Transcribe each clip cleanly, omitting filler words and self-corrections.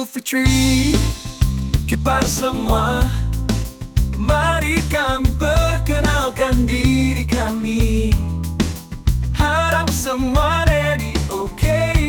Idul Fitri kepada semua. Mari kami perkenalkan diri kami. Harap semua ready, okay?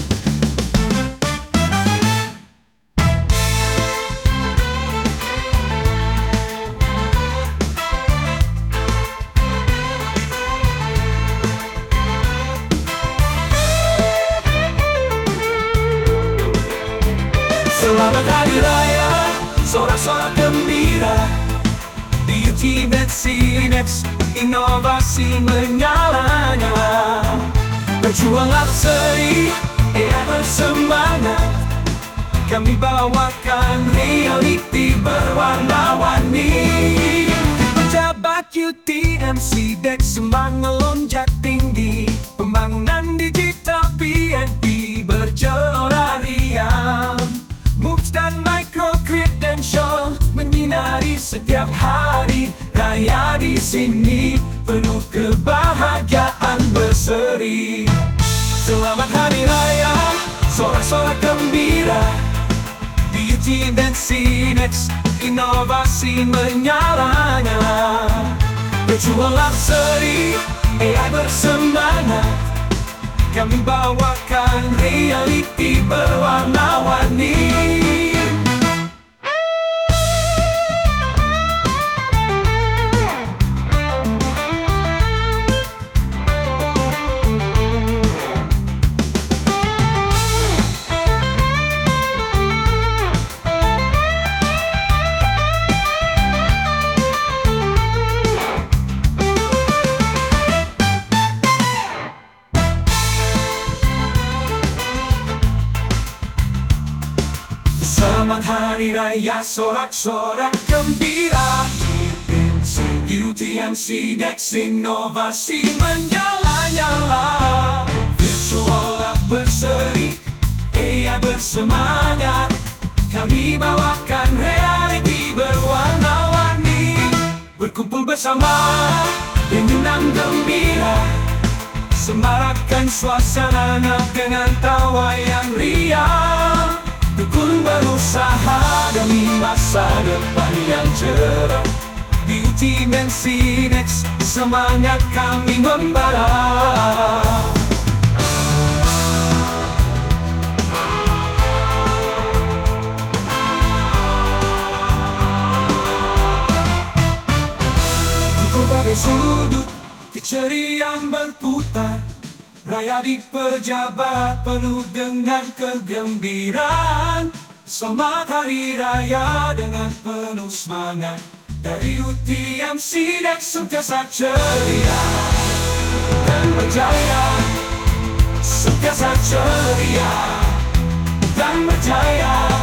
Selamat Hari Raya, sorak-sorak gembira. Di Ultimate Cinex, inovasi menyala-nyala. Berjuanglah berseri, bersemangat. Kami bawakan realiti berwarna-warni. Pejabat UTMC Dex semang melonjak tinggi. Pembangunan digital PNP bergelora riang. Moves dan micro credential menyinari setiap hari. Raya di sini penuh kebahagiaan berseri. Selamat Hari Raya, sorak-sorak gembira. Beauty dan Cinex, inovasi menyala-nyala. Berjuanglah berseri, AI bersemangat. Kami bawakan realiti berwarna-warni. Selamat Hari Raya, sorak-sorak gembira. UTMC Dex, inovasi menyala-nyala. Visual berseri, AI bersemangat. Kami bawakan realiti berwarna-warni. Berkumpul bersama, dengan gembira. Semarakkan suasana dengan tawa yang riang. Tekun berusaha demi masa depan yang cerah. Di Ultimate Cinex, semangat kami membara. Di berbagai sudut, keceriaan berputar. Raya di pejabat penuh dengan kegembiraan. Selamat Hari Raya dengan penuh semangat. Dari UTMC Dex sentiasa ceria dan berjaya. Sentiasa ceria dan berjaya.